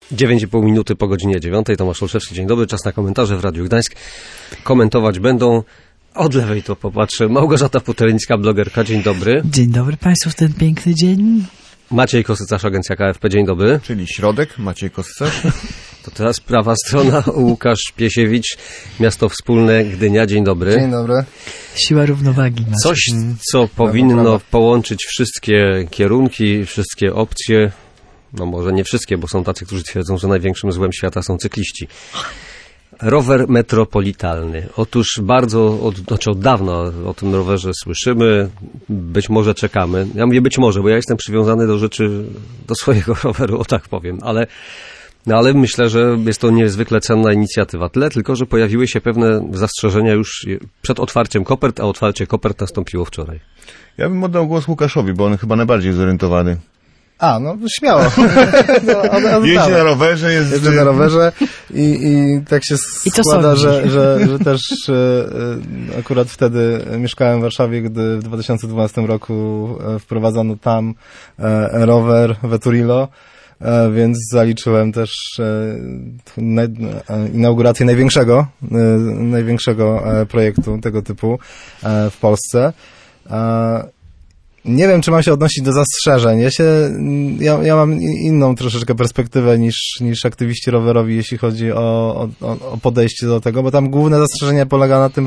9,5 minuty po godzinie 9. Tomasz Olszewski, dzień dobry. Czas na komentarze w Radiu Gdańsk. Komentować będą, od lewej to popatrzę, Małgorzata Puterińska, blogerka. Dzień dobry. Dzień dobry Państwu w ten piękny dzień. Maciej Kosycarz, agencja KFP. Dzień dobry. Czyli środek, Maciej Kosycarz. To teraz prawa strona, Łukasz Piesiewicz, Miasto Wspólne, Gdynia. Dzień dobry. Dzień dobry. Siła równowagi. Coś, co powinno połączyć wszystkie kierunki, wszystkie opcje. No może nie wszystkie, bo są tacy, którzy twierdzą, że największym złem świata są cykliści. Rower metropolitalny. Otóż od dawna o tym rowerze słyszymy, być może czekamy. Ja mówię być może, bo ja jestem przywiązany do rzeczy, do swojego roweru, o tak powiem, ale myślę, że jest to niezwykle cenna inicjatywa. Tyle tylko, że pojawiły się pewne zastrzeżenia już przed otwarciem kopert, a otwarcie kopert nastąpiło wczoraj. Ja bym oddał głos Łukaszowi, bo on chyba najbardziej zorientowany. No śmiało. Jeździ na rowerze, jeżdżę na rowerze i tak się składa, że też akurat wtedy mieszkałem w Warszawie, gdy w 2012 roku wprowadzono tam rower Veturillo, więc zaliczyłem też inaugurację największego projektu tego typu w Polsce. Nie wiem, czy mam się odnosić do zastrzeżeń. Ja mam inną troszeczkę perspektywę niż aktywiści rowerowi, jeśli chodzi o podejście do tego, bo tam główne zastrzeżenie polega na tym,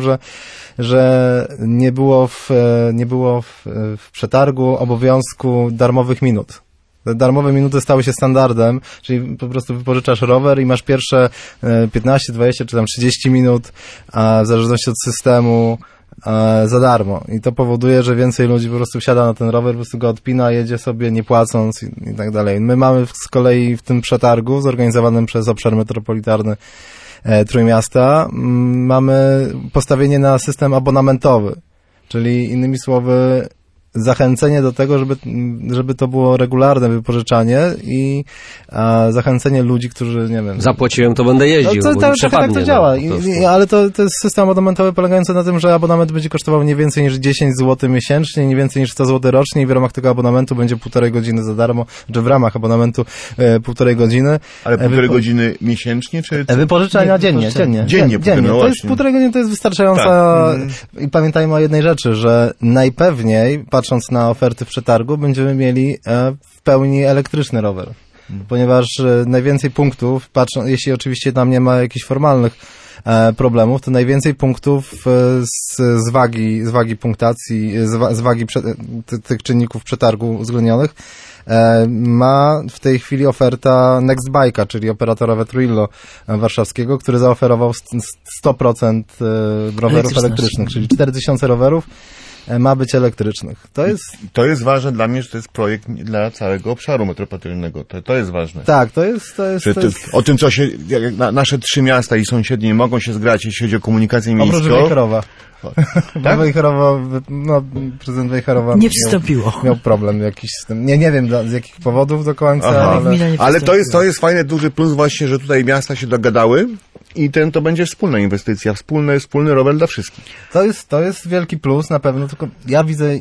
że nie było w przetargu obowiązku darmowych minut. Te darmowe minuty stały się standardem, czyli po prostu wypożyczasz rower i masz pierwsze 15, 20 czy tam 30 minut, w zależności od systemu, za darmo. I to powoduje, że więcej ludzi po prostu wsiada na ten rower, po prostu go odpina, jedzie sobie nie płacąc i tak dalej. My mamy z kolei w tym przetargu zorganizowanym przez obszar metropolitarny Trójmiasta mamy postawienie na system abonamentowy, czyli innymi słowy zachęcenie do tego, żeby to było regularne wypożyczanie i zachęcenie ludzi, którzy, nie wiem... Zapłaciłem, to będę jeździł, tak to działa, ale to jest system abonamentowy polegający na tym, że abonament będzie kosztował nie więcej niż 10 zł miesięcznie, nie więcej niż 100 zł rocznie i w ramach tego abonamentu będzie 1,5 godziny za darmo, czy w ramach abonamentu 1,5 godziny. Ale 1,5 godziny miesięcznie, czy... Wypożyczenia dziennie. Dziennie. No to jest 1,5 godziny, to jest wystarczająca... Tak. I pamiętajmy o jednej rzeczy, że najpewniej, patrząc na oferty w przetargu, będziemy mieli w pełni elektryczny rower. Ponieważ najwięcej punktów, jeśli oczywiście tam nie ma jakichś formalnych problemów, to najwięcej punktów z wagi punktacji, z wagi tych czynników przetargu uwzględnionych ma w tej chwili oferta Nextbike'a, czyli operatora Veturillo warszawskiego, który zaoferował 100% rowerów elektrycznych, czyli 4000 rowerów ma być elektrycznych. To jest ważne dla mnie, że to jest projekt dla całego obszaru metropolitalnego. To jest ważne. Tak, to jest... O tym, co się... Nasze 3 miasta i sąsiednie nie mogą się zgrać, jeśli chodzi o komunikację miejską. Oprócz Wejherowa. Tak? Prezydent Wejherowa nie przystąpiło. Miał problem jakiś z tym. Nie wiem z jakich powodów do końca, ale to jest fajny, duży plus właśnie, że tutaj miasta się dogadały i to będzie wspólna inwestycja, wspólny rower dla wszystkich. To jest wielki plus na pewno, tylko ja widzę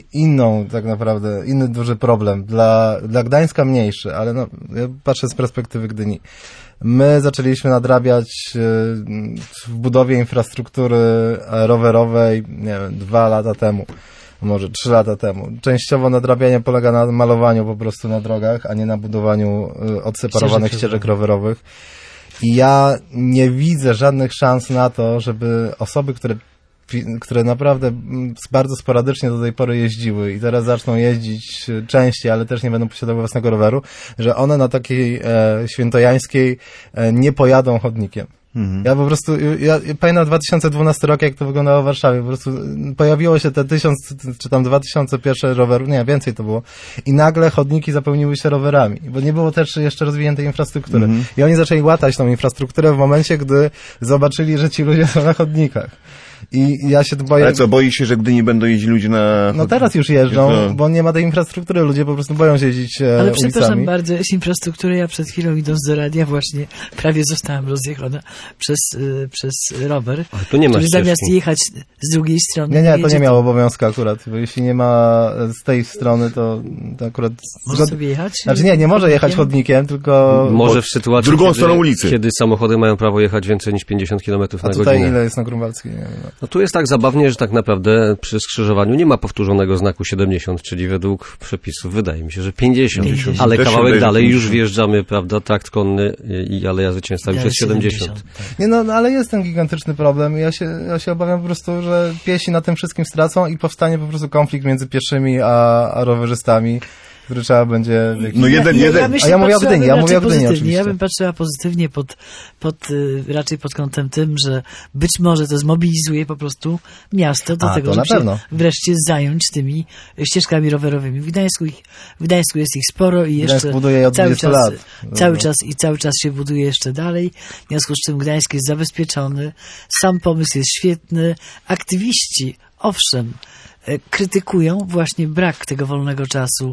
inny duży problem. Dla Gdańska mniejszy, ale ja patrzę z perspektywy Gdyni. My zaczęliśmy nadrabiać w budowie infrastruktury rowerowej, nie wiem, 2 lata temu, może 3 lata temu. Częściowo nadrabianie polega na malowaniu po prostu na drogach, a nie na budowaniu odseparowanych ścieżek rowerowych. I ja nie widzę żadnych szans na to, żeby osoby, które naprawdę bardzo sporadycznie do tej pory jeździły i teraz zaczną jeździć częściej, ale też nie będą posiadały własnego roweru, że one na takiej świętojańskiej nie pojadą chodnikiem. Ja po prostu, ja pamiętam 2012 rok, jak to wyglądało w Warszawie, po prostu pojawiło się te 1000 czy tam 2000 pierwsze rowerów, nie, więcej to było, i nagle chodniki zapełniły się rowerami, bo nie było też jeszcze rozwiniętej infrastruktury. I oni zaczęli łatać tą infrastrukturę w momencie, gdy zobaczyli, że ci ludzie są na chodnikach. I ja się tu boję... Ale co, boi się, że gdy nie będą jeździć ludzie na... No teraz już jeżdżą, No. bo nie ma tej infrastruktury, ludzie po prostu boją się jeździć Ale przepraszam ulicami. bardzo, z infrastruktury ja przed chwilą idąc do radia właśnie prawie zostałam rozjechana przez rower, Ale tu nie ma który ścieżki. zamiast jechać z drugiej strony... Nie, to jedzie nie miało obowiązku akurat, bo jeśli nie ma z tej strony, to akurat... Może sobie jechać? Znaczy nie może jechać chodnikiem, tylko... Może w sytuacji, drugą stroną ulicy. kiedy samochody mają prawo jechać więcej niż 50 km A na tutaj godzinę. ile jest na Grunwaldzkiej? Nie wiem. No tu jest tak zabawnie, że tak naprawdę przy skrzyżowaniu nie ma powtórzonego znaku 70, czyli według przepisów wydaje mi się, że 50. 50. Ale Też się kawałek wydaje, że dalej już 50. wjeżdżamy, prawda, trakt konny i Aleja Zwycięstwa już jest 70. tak. Nie, no ale jest ten gigantyczny problem. Ja się obawiam po prostu, że piesi na tym wszystkim stracą i powstanie po prostu konflikt między pieszymi a rowerzystami, który trzeba będzie... No jeden. A ja mówię o Gdyni, ja mówię o Gdyni pozytywnie. oczywiście. Ja bym patrzyła pozytywnie raczej pod kątem tym, że być może to zmobilizuje po prostu miasto do tego, to na żeby się pewno. wreszcie zająć tymi ścieżkami rowerowymi. W Gdańsku jest ich sporo i Gdańsk jeszcze buduje od 20 lat. cały czas się buduje jeszcze dalej. W związku z czym Gdańsk jest zabezpieczony. Sam pomysł jest świetny. Aktywiści, owszem, krytykują właśnie brak tego wolnego czasu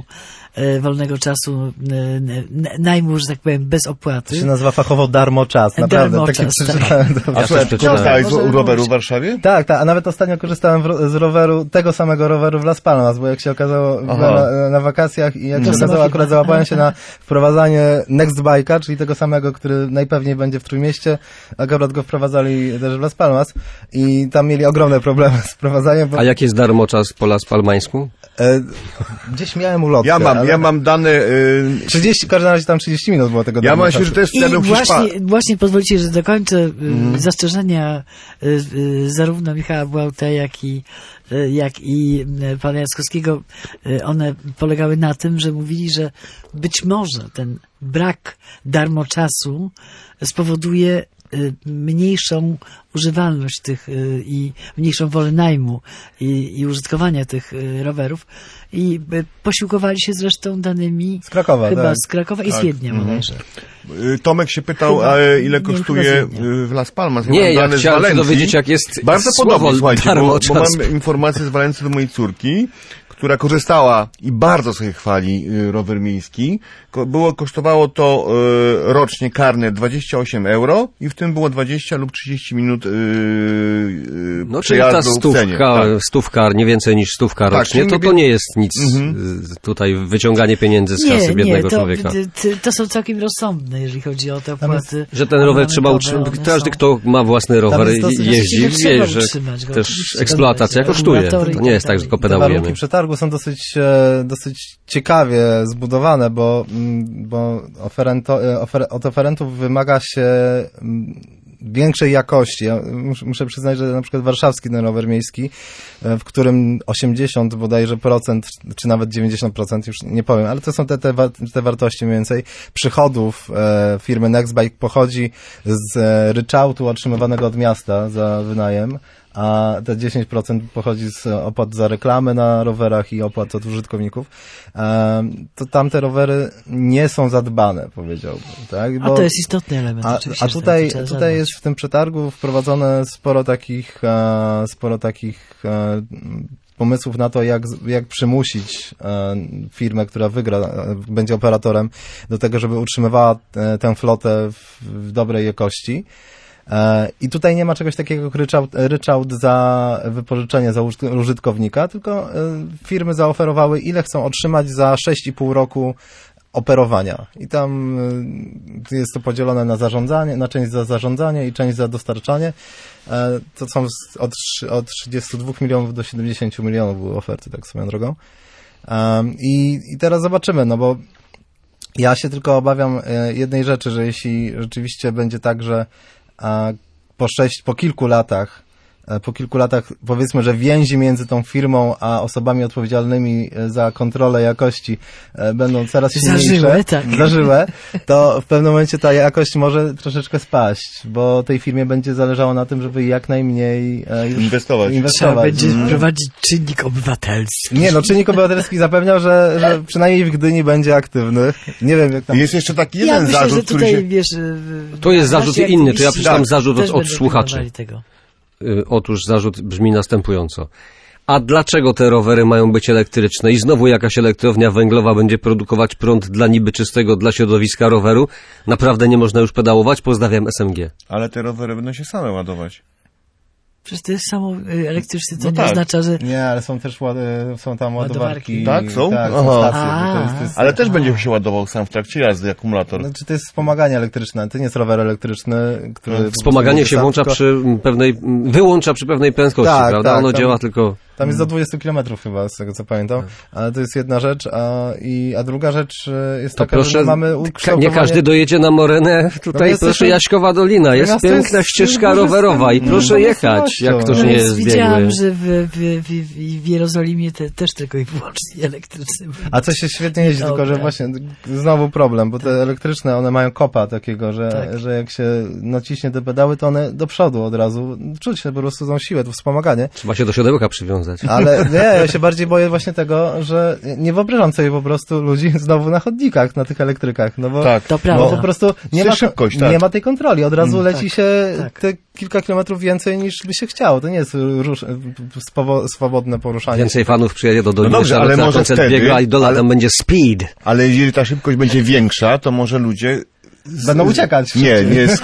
najmu, że tak powiem, bez opłaty. To się nazywa fachowo darmoczas, naprawdę. Darmoczas, Takie tak. przeczytałem. A też co, przeczytałem. korzystałeś z Może- roweru w Warszawie? Tak, a nawet ostatnio korzystałem z roweru, tego samego roweru w Las Palmas, bo jak się okazało, byłem na wakacjach i jak się sama okazało, firma. akurat załapałem się na wprowadzanie Next Bike'a, czyli tego samego, który najpewniej będzie w Trójmieście, akurat go wprowadzali też w Las Palmas i tam mieli ogromne problemy z wprowadzaniem, bo A jaki jest darmoczas po Las Palmańsku? gdzieś miałem ulotkę. Ja mam dane... 30, w każdym razie tam 30 minut było tego Ja mam darmoczasu. się, że to jest I wtedy w Hiszpanii. właśnie pozwolicie, że dokończę zastrzeżenia zarówno Michała Błauta, jak i pana Jackowskiego. One polegały na tym, że mówili, że być może ten brak darmoczasu spowoduje mniejszą używalność tych i mniejszą wolę najmu i użytkowania tych rowerów i posiłkowali się zresztą danymi Z Krakowa, chyba tak. z Krakowa i z Tak. Wiednia bodajże. Tomek się pytał, Chyba- ile nie, kosztuje chyba z Wiednia. w Las Palmas. Ja Nie, mam ja dane z chciałem się Walencji. dowiedzieć, jak jest Bardzo słowo podobnie, słuchajcie, bo darmoczas. mam informację z Walencji do mojej córki, która korzystała i bardzo sobie chwali rower miejski. Kosztowało to rocznie karne 28 euro i w tym było 20 lub 30 minut No czyli ta przejazdu w cenie. Tak. stówka, nie więcej niż stówka Tak, rocznie, czyli to nie jest nic tutaj wyciąganie pieniędzy z kasy biednego człowieka. To są całkiem rozsądne, jeżeli chodzi o te opłaty. Że ten rower trzeba abonamentowe, utrzymać. one Każdy, są- kto ma własny rower jest i dosyć- jeździ, Właściwie wie, trzeba że utrzymać go, też oczywiście, eksploatacja zgadza się. kosztuje. Akumulatory To i nie tak jest tak, że tylko Te warunki pedałujemy. przetargu są dosyć ciekawie zbudowane, bo od oferentów wymaga się większej jakości. Ja muszę przyznać, że na przykład warszawski ten rower miejski, w którym 80 bodajże procent, czy nawet 90%, już nie powiem, ale to są te wartości mniej więcej, przychodów firmy Nextbike pochodzi z ryczałtu otrzymywanego od miasta za wynajem, a te 10% pochodzi z opłat za reklamę na rowerach i opłat od użytkowników, to tamte rowery nie są zadbane, powiedziałbym. Tak? A to jest istotny element. oczywiście, A że tutaj trzeba tutaj zadbać. jest w tym przetargu wprowadzone sporo takich pomysłów na to, jak przymusić firmę, która wygra, będzie operatorem, do tego, żeby utrzymywała tę flotę w dobrej jakości. I tutaj nie ma czegoś takiego jak ryczałt za wypożyczenie za użytkownika, tylko firmy zaoferowały, ile chcą otrzymać za 6,5 roku operowania. I tam jest to podzielone na zarządzanie, na część za zarządzanie i część za dostarczanie. To są od 32 milionów do 70 milionów były oferty, tak swoją drogą. I teraz zobaczymy, no bo ja się tylko obawiam jednej rzeczy, że jeśli rzeczywiście będzie tak, że po kilku latach, powiedzmy, że więzi między tą firmą a osobami odpowiedzialnymi za kontrolę jakości będą coraz silniejsze, zażyłe, to w pewnym momencie ta jakość może troszeczkę spaść, bo tej firmie będzie zależało na tym, żeby jak najmniej Inwestować. Trzeba będzie prowadzić czynnik obywatelski. Nie, no czynnik obywatelski zapewniał, że przynajmniej w Gdyni będzie aktywny. Nie wiem, jak tam... Jest jeszcze taki Ja jeden myślę, zarzut, że który tutaj, się... wiesz... To jest zarzut nasi inny, to ja aktywiści przeczytam zarzut też od będą słuchaczy. pilnowali tego. Otóż zarzut brzmi następująco. A dlaczego te rowery mają być elektryczne i znowu jakaś elektrownia węglowa będzie produkować prąd dla niby czystego dla środowiska roweru? Naprawdę nie można już pedałować? Pozdrawiam SMG. Ale te rowery będą się same ładować. Przecież to jest samo elektryczne, to No nie tak. oznacza, że... Nie, ale są też są tam ładowarki. Tak, są? Tak, Aha. są stacje. To jest Ale też będzie się ładował sam w trakcie jazdy akumulator. Znaczy to jest wspomaganie elektryczne, to nie jest rower elektryczny, który... Wspomaganie się włącza wyłącza przy pewnej prędkości, Tak, prawda? tak, Ono tam- działa tylko... Tam jest do 20 km chyba, z tego co pamiętam, ale to jest jedna rzecz, a druga rzecz jest To taka, że proszę, mamy nie ukształtowanie... każdy dojedzie na Morenę. Tutaj jesteśmy- proszę Jaśkowa Dolina, jest miasto piękna jest ścieżka dużo rowerowa i z tym- proszę z jechać, jak ktoś No nie Więc jest widziałam, biegły. że w Jerozolimie też tylko i wyłącznie elektryczny. A coś się świetnie jeździ, tylko że Dobra. właśnie znowu problem, bo te elektryczne, one mają kopa takiego, Tak. że jak się naciśnie te pedały, to one do przodu od razu, czuć po prostu tą siłę, to wspomaganie. Trzeba się do siodełka przywiązać. Ale nie, ja się bardziej boję właśnie tego, że nie wyobrażam sobie po prostu ludzi znowu na chodnikach, na tych elektrykach, no bo, Tak. To bo prawda. po prostu nie Jest ma, szybkość, tak. nie ma tej kontroli, od razu leci tak, się tak. te kilka kilometrów więcej niż by się chciało, to nie jest swobodne poruszanie. Więcej fanów przyjedzie do Doliny No dobrze, ale Charlotte na może koncert wtedy- biegu, a idola tam będzie speed. Ale jeżeli ta szybkość będzie większa, to może ludzie... Będą uciekać. Nie,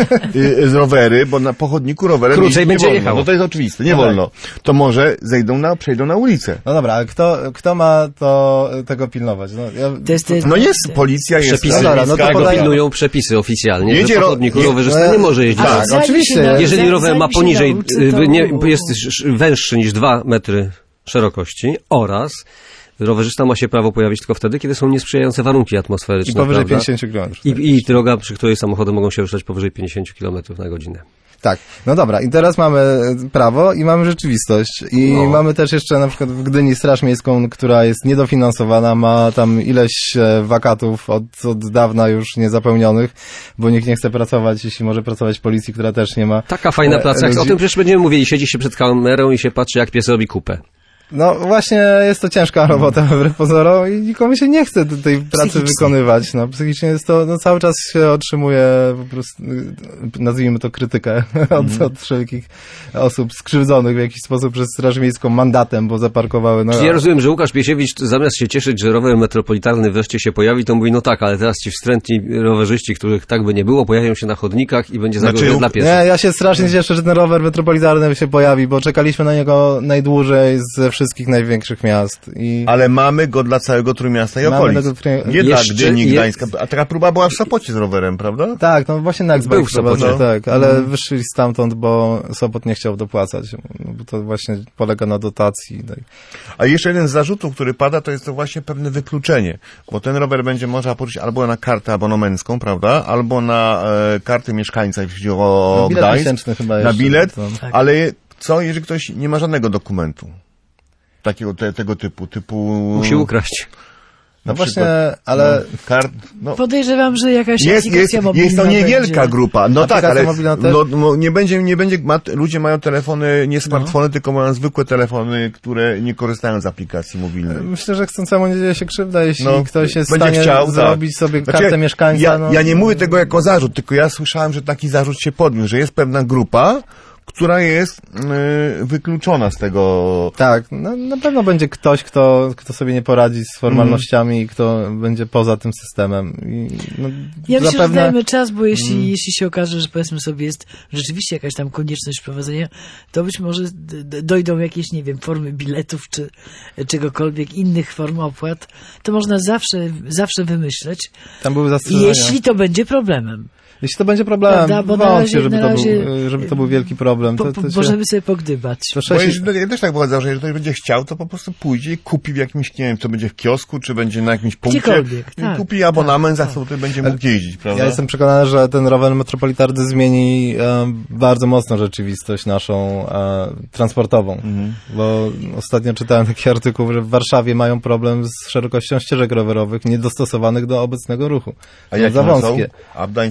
z rowery, bo na pochodniku rowerem Krócej jeździć będzie nie wolno. jechał. No to jest oczywiste, nie No tak. wolno. To może przejdą na ulicę. No dobra, ale kto ma tego pilnować? No, No jest policja, jest Przepisy, No dobra, no to tego podają- pilnują przepisy oficjalnie, Jedzie że po chodniku no rowerzysta ja- nie może jeździć. Tak, zanim oczywiście. się Jeżeli rower ma zanim się poniżej, nauczy, to- jest węższy niż 2 metry szerokości oraz rowerzysta ma się prawo pojawić tylko wtedy, kiedy są niesprzyjające warunki atmosferyczne. I powyżej prawda? 50 km. I droga, przy której samochody mogą się ruszać powyżej 50 km na godzinę. Tak, no dobra, i teraz mamy prawo i mamy rzeczywistość. I mamy też jeszcze na przykład w Gdyni Straż Miejską, która jest niedofinansowana, ma tam ileś wakatów od dawna już niezapełnionych, bo nikt nie chce pracować, jeśli może pracować w policji, która też nie ma. Taka fajna praca, jak o ludzi. tym przecież będziemy mówili, siedzi się przed kamerą i się patrzy, jak pies robi kupę. No właśnie jest to ciężka robota wbrew pozorom i nikomu się nie chce tej pracy Psychicznie. wykonywać. No, psychicznie jest to, no, cały czas się otrzymuje po prostu, nazwijmy to krytykę od wszelkich osób skrzywdzonych w jakiś sposób przez Straż Miejską mandatem, bo zaparkowały. No, Czyli ja rozumiem, że Łukasz Piesiewicz zamiast się cieszyć, że rower metropolitalny wreszcie się pojawi, to mówi, no tak, ale teraz ci wstrętni rowerzyści, których tak by nie było, pojawią się na chodnikach i będzie Znaczy, zagrożenie dla pieszych. Nie, ja się strasznie cieszę, że ten rower metropolitalny się pojawi, bo czekaliśmy na niego najdłużej ze wszystkich największych miast. Ale mamy go dla całego Trójmiasta i Mamy okolic. tego Trójmiasta. Nie dla Jeszcze Gdyni, je- Gdańska. A taka próba była w Sopocie z rowerem, prawda? Tak, no właśnie na Był w Sopocie. tak, ale wyszli stamtąd, bo Sopot nie chciał dopłacać, no, bo to właśnie polega na dotacji. Tak. A jeszcze jeden z zarzutów, który pada, to jest to właśnie pewne wykluczenie, bo ten rower będzie można pożyczyć albo na kartę abonamencką, prawda, albo na kartę mieszkańca, jeśli chodzi o No, bilet Gdańsk, miesięczny chyba na jeszcze, bilet, to- Tak. ale co, jeżeli ktoś nie ma żadnego dokumentu? Takiego, tego typu... Musi ukraść. No na właśnie, przykład, ale... Podejrzewam, że jakaś Jest aplikacja mobilna to niewielka będzie. grupa. No tak, Aplikacja ale mobilna też? nie będzie ludzie mają telefony, nie smartfony, tylko mają zwykłe telefony, które nie korzystają z aplikacji mobilnej. Myślę, że chcącemu nie dzieje się krzywda, jeśli No, ktoś jest w będzie stanie chciał, tak. zrobić sobie Znaczy, kartę mieszkańca. Ja nie mówię tego jako zarzut, tylko ja słyszałem, że taki zarzut się podniósł, że jest pewna grupa, która jest wykluczona z tego. Tak, no, na pewno będzie ktoś, kto sobie nie poradzi z formalnościami i kto będzie poza tym systemem. I, no, Ja myślę, że zapewne... dajmy czas, bo jeśli się okaże, że powiedzmy sobie jest rzeczywiście jakaś tam konieczność wprowadzenia, to być może dojdą jakieś, nie wiem, formy biletów czy czegokolwiek, innych form opłat, to można zawsze wymyśleć, Tam były zastrzeżenia. jeśli to będzie problemem. Jeśli to będzie problemem, Prawda, bo na wątpię, razie- żeby to był wielki problem. To się... Możemy sobie pogdybać. To Bo 6... ja też tak było, że jeżeli ktoś będzie chciał, to po prostu pójdzie i kupi w jakimś, nie wiem, to będzie w kiosku, czy będzie na jakimś punkcie. Gdziekolwiek, tak, Kupi abonament, za który będzie mógł jeździć, prawda? Ja jestem przekonany, że ten rower metropolitarny zmieni bardzo mocno rzeczywistość naszą transportową. Bo ostatnio czytałem taki artykuł, że w Warszawie mają problem z szerokością ścieżek rowerowych niedostosowanych do obecnego ruchu. A Są jakie za one wąskie. są? A w Gdańsku jakie Za są?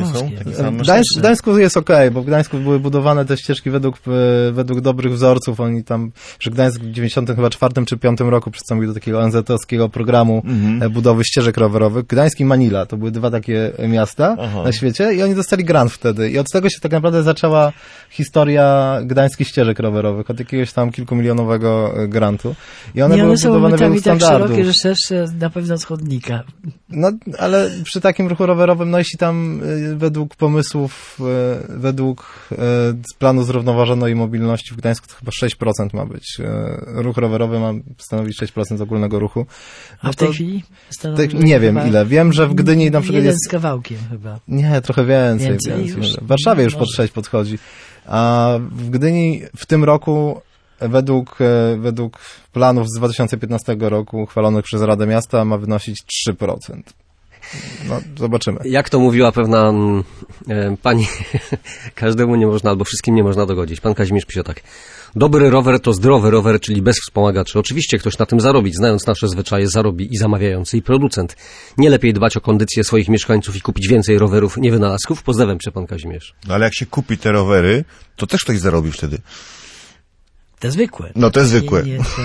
śląskie. Takie same? W Gdańsku jest okej, bo w Gdańsku były budowane te ścieżki według dobrych wzorców. Oni tam, że Gdańsk w 94 czy 5 roku przystąpił do takiego ONZ-owskiego programu budowy ścieżek rowerowych. Gdańsk i Manila, to były dwa takie miasta na świecie i oni dostali grant wtedy. I od tego się tak naprawdę zaczęła historia gdańskich ścieżek rowerowych, od jakiegoś tam kilkumilionowego grantu. I one były budowane według tak standardów. szerokie, że szersze na pewno z chodnika. No, ale przy takim ruchu rowerowym, no jeśli tam według pomysłów, według planu zrównoważonej mobilności w Gdańsku to chyba 6% ma być. Ruch rowerowy ma stanowić 6% ogólnego ruchu. No a w tej chwili? Nie wiem ile. Wiem, że w Gdyni na przykład jeden jest... z kawałkiem chyba. Nie, trochę więcej. Już? W Warszawie już pod 6 podchodzi. A w Gdyni w tym roku według planów z 2015 roku uchwalonych przez Radę Miasta ma wynosić 3%. No, zobaczymy. Jak to mówiła pewna pani, każdemu nie można, albo wszystkim nie można dogodzić. Pan Kazimierz pisze tak. Dobry rower to zdrowy rower, czyli bez wspomagaczy. Oczywiście ktoś na tym zarobi, znając nasze zwyczaje, zarobi i zamawiający, i producent. Nie lepiej dbać o kondycję swoich mieszkańców i kupić więcej rowerów, nie wynalazków? Pozdrawiam cię, pan Kazimierz. No ale jak się kupi te rowery, to też ktoś zarobi wtedy. Te zwykłe. No te zwykłe.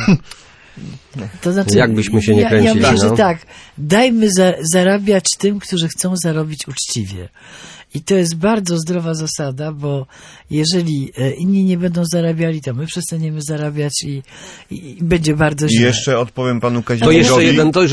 To znaczy, jakbyśmy się nie kręcili. Ja myślę, że tak, dajmy zarabiać tym, którzy chcą zarobić uczciwie. I to jest bardzo zdrowa zasada, bo jeżeli inni nie będą zarabiali, to my przestaniemy zarabiać i będzie bardzo źle. I jeszcze odpowiem panu Kazimierzowi. To jeszcze jeden, to już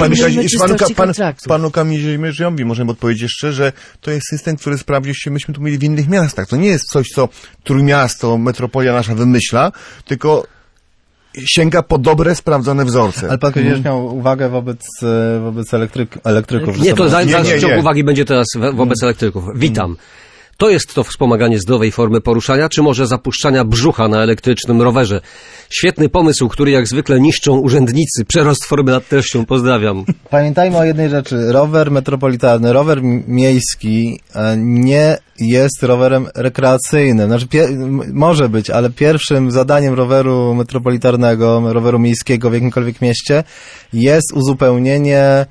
panu Kazimierzowi możemy odpowiedzieć jeszcze, że to jest system, który sprawdził się, myśmy tu mieli w innych miastach. To nie jest coś, co Trójmiasto, metropolia nasza wymyśla, tylko sięga po dobre, sprawdzone wzorce. Ale pan Kazimierz miał uwagę wobec elektryków. Nie, to dalszy ciąg uwagi będzie teraz wobec elektryków. Witam. To jest to wspomaganie zdrowej formy poruszania, czy może zapuszczania brzucha na elektrycznym rowerze? Świetny pomysł, który jak zwykle niszczą urzędnicy. Przerost formy nad treścią. Pozdrawiam. Pamiętajmy o jednej rzeczy. Rower metropolitalny, rower miejski nie jest rowerem rekreacyjnym. Znaczy, może być, ale pierwszym zadaniem roweru metropolitarnego, roweru miejskiego w jakimkolwiek mieście jest uzupełnienie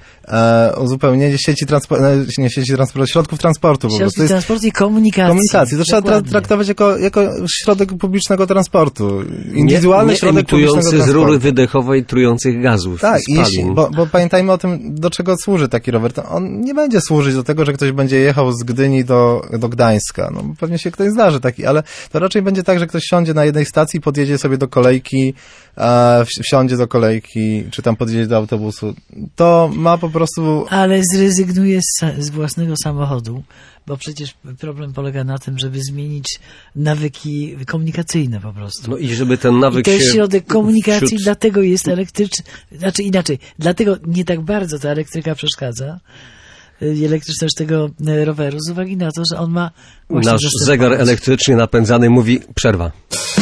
sieci transportu, środków transportu. Środki transportu i komunikacji. To trzeba traktować jako środek publicznego transportu. Indywidualny środek publicznego transportu. Z rury wydechowej trujących gazów. Tak, bo pamiętajmy o tym, do czego służy taki rower. To on nie będzie służyć do tego, że ktoś będzie jechał z Gdyni do Gdańska. No, pewnie się ktoś zdarzy taki, ale to raczej będzie tak, że ktoś siądzie na jednej stacji, podjedzie sobie do kolejki, wsiądzie do kolejki, czy tam podjedzie do autobusu. To ma po prostu... Ale zrezygnuje z własnego samochodu, bo przecież problem polega na tym, żeby zmienić nawyki komunikacyjne po prostu. No i żeby ten nawyk to jest środek komunikacji, wśród... dlatego jest elektryczny, znaczy inaczej, dlatego nie tak bardzo ta elektryka przeszkadza, elektryczność tego roweru, z uwagi na to, że on ma... Nasz zegar elektrycznie napędzany mówi przerwa.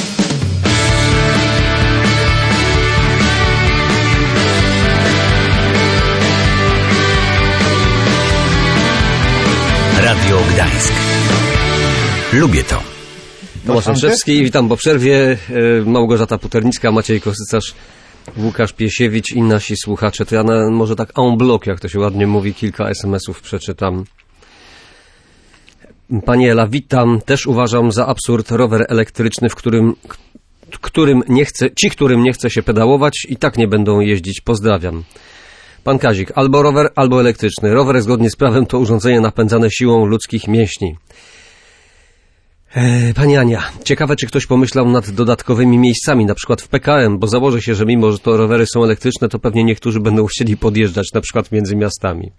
Radio Gdańsk. Lubię to. Tomasz Andrzejewski, witam po przerwie. Małgorzata Puternicka, Maciej Kosycarz, Łukasz Piesiewicz i nasi słuchacze. To ja może tak en bloc, jak to się ładnie mówi, kilka SMS-ów przeczytam. Pani Ela, witam. Też uważam za absurd rower elektryczny, którym nie chce się pedałować i tak nie będą jeździć. Pozdrawiam. Pan Kazik, albo rower, albo elektryczny. Rower zgodnie z prawem to urządzenie napędzane siłą ludzkich mięśni. Pani Ania, ciekawe, czy ktoś pomyślał nad dodatkowymi miejscami, na przykład w PKM, bo założę się, że mimo, że to rowery są elektryczne, to pewnie niektórzy będą chcieli podjeżdżać, na przykład między miastami.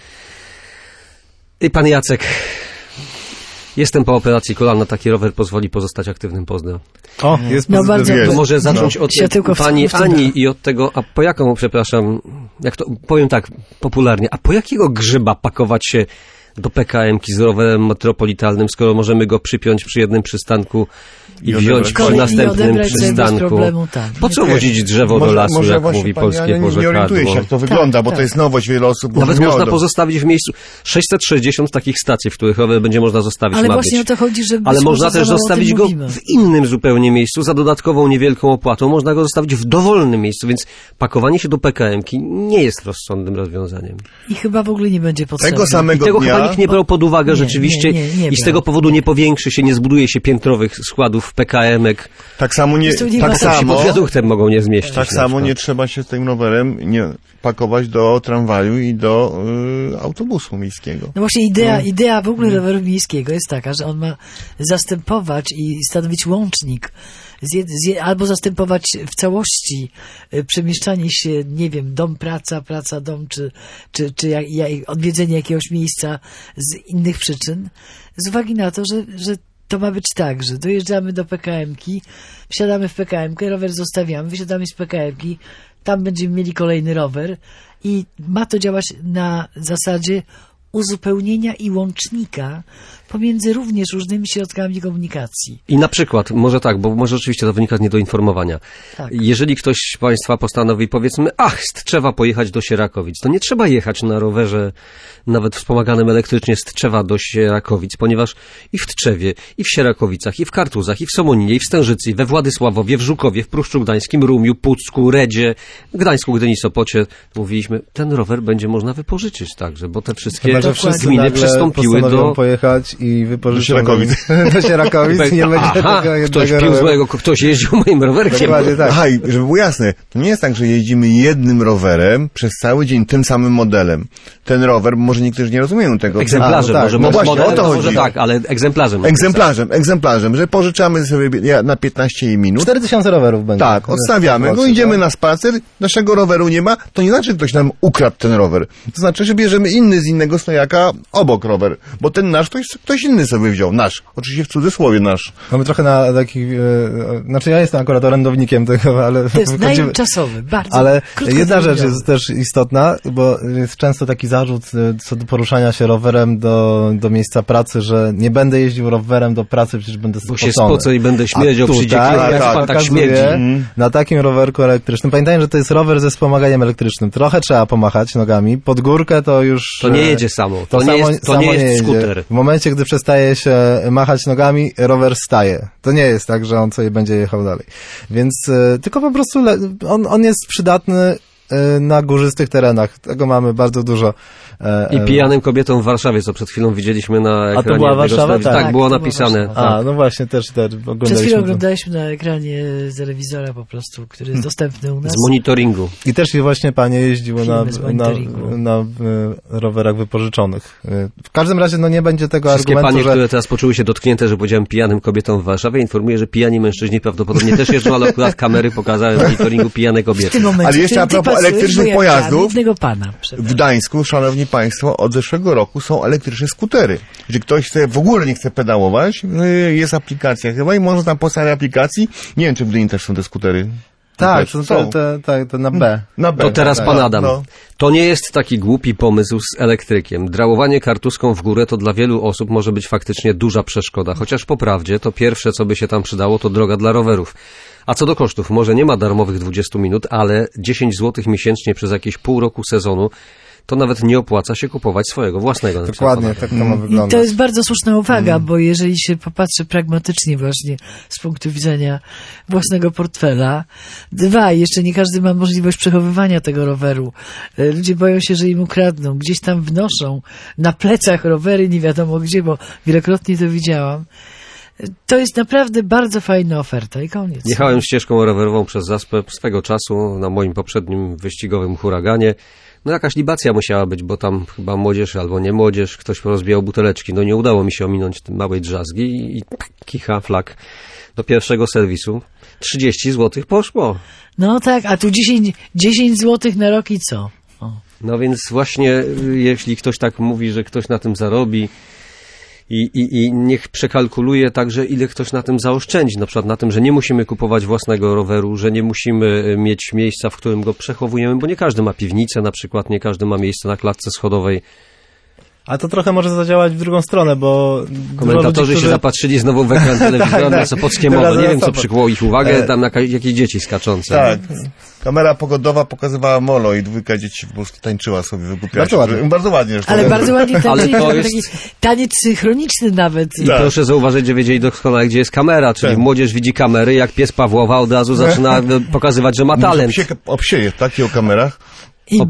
I pan Jacek, jestem po operacji kolana, taki rower pozwoli pozostać aktywnym. Pozdro. O, jest bardzo. To może zacząć od pani Ani i od tego, a po jaką, przepraszam, jak to powiem tak popularnie, a po jakiego grzyba pakować się do PKM-ki z rowerem metropolitalnym, skoro możemy go przypiąć przy jednym przystanku i wziąć przy następnym przystanku. Po co wozić drzewo do lasu, jak mówi polskie porzekadło? Nie orientuję się, jak to wygląda, bo to jest nowość, wiele osób... Nawet można pozostawić w miejscu 660 takich stacji, w których rower będzie można zostawić. Ale właśnie o to chodzi, żeby... Ale można też zostawić go w innym zupełnie miejscu, za dodatkową niewielką opłatą. Można go zostawić w dowolnym miejscu, więc pakowanie się do PKM-ki nie jest rozsądnym rozwiązaniem. I chyba w ogóle nie będzie potrzebne. Tego samego dnia nikt nie brał pod uwagę rzeczywiście nie i z brał. tego powodu nie powiększy się, nie zbuduje się piętrowych składów PKM-ek. Tak samo nie, Zresztą nie tak ma tak samo, Pod wiaduktem mogą nie zmieścić. tak na samo przykład. nie trzeba się z tym rowerem nie pakować do tramwaju i do autobusu miejskiego. No właśnie idea w ogóle roweru miejskiego jest taka, że on ma zastępować i stanowić łącznik, albo zastępować w całości przemieszczanie się, nie wiem, dom, praca, dom, czy odwiedzenie jakiegoś miejsca z innych przyczyn, z uwagi na to, że to ma być tak, że dojeżdżamy do PKM-ki, wsiadamy w PKM-kę, rower zostawiamy, wysiadamy z PKM-ki, tam będziemy mieli kolejny rower i ma to działać na zasadzie uzupełnienia i łącznika pomiędzy również różnymi środkami komunikacji. I na przykład, może tak, bo może rzeczywiście to wynika z niedoinformowania. Tak. Jeżeli ktoś z Państwa postanowi, powiedzmy, z Tczewa pojechać do Sierakowic, to nie trzeba jechać na rowerze, nawet wspomaganym elektrycznie z Tczewa do Sierakowic, ponieważ i w Tczewie, i w Sierakowicach, i w Kartuzach, i w Somoninie, i w Stężycy, i we Władysławowie, w Żukowie, w Pruszczu Gdańskim, Rumiu, Pucku, Redzie, Gdańsku, Gdyni, Sopocie, mówiliśmy, ten rower będzie można wypożyczyć także, bo te wszystkie Chyba, że wszyscy gminy nagle przystąpiły postanowią do... pojechać i wypożyczą Sierakowic. do Sierakowic i nie będzie tego ktoś jednego pił roweru. złego, ktoś jeździł moim rowerkiem. Dokładnie tak. Aha, i żeby było jasne, to nie jest tak, że jeździmy jednym rowerem przez cały dzień tym samym modelem. Ten rower, może niektórzy nie rozumieją tego. Egzemplarzem, tak. może No właśnie, model, o to może chodzi. tak, ale egzemplarzem. Egzemplarzem, że pożyczamy sobie na 15 minut. 4000 rowerów będzie. Tak, odstawiamy go, idziemy na spacer, naszego roweru nie ma, to nie znaczy, że ktoś nam ukradł ten rower. To znaczy, że bierzemy inny z innego stojaka obok rower, bo ten nasz ktoś inny sobie wziął. Nasz. Oczywiście w cudzysłowie nasz. Mamy trochę na takich... Znaczy ja jestem akurat orędownikiem tego, ale... To jest wchodzimy- najczasowy, bardzo. Ale krótko jedna rzecz powiedziane. jest też istotna, bo jest często taki zarzut co do poruszania się rowerem do miejsca pracy, że nie będę jeździł rowerem do pracy, przecież będę Bo się spocony. spocę i będę śmierdział, A przyjdzie tutaj, klient, jak pan się tak pokazuje, śmierdzi. na takim rowerku elektrycznym. Pamiętajmy, że to jest rower ze wspomaganiem elektrycznym. Trochę trzeba pomachać nogami. Pod górkę to już... To nie jedzie samo. To nie samo- jest, to samo nie jest jedzie. skuter. W momencie, gdy przestaje się machać nogami, rower staje. To nie jest tak, że on sobie będzie jechał dalej. Więc tylko po prostu on jest przydatny na górzystych terenach. Tego mamy bardzo dużo. I pijanym kobietom w Warszawie, co przed chwilą widzieliśmy na ekranie. to była jednego Warszawa? z- Tak. Tak, było To była napisane. Warszawa. Tak. No właśnie, też Przed chwilą oglądaliśmy to. oglądaliśmy na ekranie telewizora po prostu, który jest dostępny u nas. Z monitoringu. I też właśnie panie jeździło Filmy z monitoringu. na rowerach wypożyczonych. W każdym razie nie będzie tego Wszystkie argumentu, panie, że... które teraz poczuły się dotknięte, że powiedziałem pijanym kobietom w Warszawie, informuję, że pijani mężczyźni prawdopodobnie też jeżdżą, ale akurat kamery pokazały w monitoringu pijane W kobiety. tym momencie, Ale jeszcze w a którym ty propos pasujesz, elektrycznych bo ja pojazdów. widziałam jednego pana. W Gdańsku, szanowni państwo, od zeszłego roku są elektryczne skutery. Jeżeli ktoś w ogóle nie chce pedałować, jest aplikacja chyba i można tam po samej aplikacji, nie wiem, czy w Gdyni też są te skutery. Tak, Są. to na B. Na B. To teraz Tak, pan Adam. no. To nie jest taki głupi pomysł z elektrykiem. Drałowanie kartuską w górę to dla wielu osób może być faktycznie duża przeszkoda. Chociaż po prawdzie to pierwsze, co by się tam przydało, to droga dla rowerów. A co do kosztów, może nie ma darmowych 20 minut, ale 10 zł miesięcznie przez jakieś pół roku sezonu, to nawet nie opłaca się kupować swojego własnego. Dokładnie, tak to ma I wyglądać. to jest bardzo słuszna uwaga, bo jeżeli się popatrzy pragmatycznie właśnie z punktu widzenia własnego portfela, jeszcze nie każdy ma możliwość przechowywania tego roweru. Ludzie boją się, że im ukradną, gdzieś tam wnoszą na plecach rowery, nie wiadomo gdzie, bo wielokrotnie to widziałam. To jest naprawdę bardzo fajna oferta i koniec. Jechałem ścieżką rowerową przez Zaspę swego czasu na moim poprzednim wyścigowym huraganie. No jakaś libacja musiała być, bo tam chyba młodzież albo nie młodzież, ktoś porozbijał buteleczki. No nie udało mi się ominąć tej małej drzazgi i kicha, flak do pierwszego serwisu. 30 zł poszło. No tak, a tu 10 zł na rok i co? O. No więc właśnie, jeśli ktoś tak mówi, że ktoś na tym zarobi i niech przekalkuluje także, ile ktoś na tym zaoszczędzi. Na przykład na tym, że nie musimy kupować własnego roweru, że nie musimy mieć miejsca, w którym go przechowujemy, bo nie każdy ma piwnicę na przykład, nie każdy ma miejsce na klatce schodowej. A to trochę może zadziałać w drugą stronę, bo... Komentatorzy się zapatrzyli znowu w ekran telewizora na Sopockie Dobra, Mowa. Nie wiem, co Sopot. przykuło ich uwagę, tam na jakieś dzieci skaczące. Tak. Kamera pogodowa pokazywała molo i dwójka dzieci po prostu tańczyła sobie, wygłupiała Bardzo się. ładnie. Bardzo ładnie. Zresztą. Ale bardzo ładnie Ale tańczyli, to to jest- taki taniec synchroniczny nawet. I proszę zauważyć, że wiedzieli doskonale, gdzie jest kamera, czyli Tak. młodzież widzi kamery, jak pies Pawłowa od razu zaczyna pokazywać, że ma talent. O psie jest, tak? I o kamerach. I